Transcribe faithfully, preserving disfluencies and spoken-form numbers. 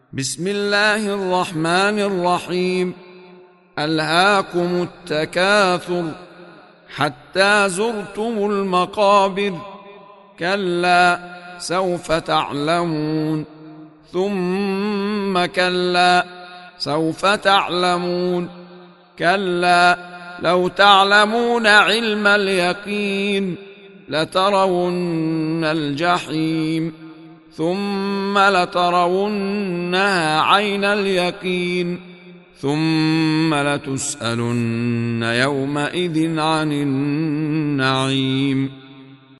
بسم الله الرحمن الرحيم. ألهاكم التكاثر حتى زرتم المقابر، كلا سوف تعلمون ثم كلا سوف تعلمون، كلا لو تعلمون علم اليقين لترون الجحيم ثم لترونها عين اليقين ثم لتسألن يومئذ عن النعيم.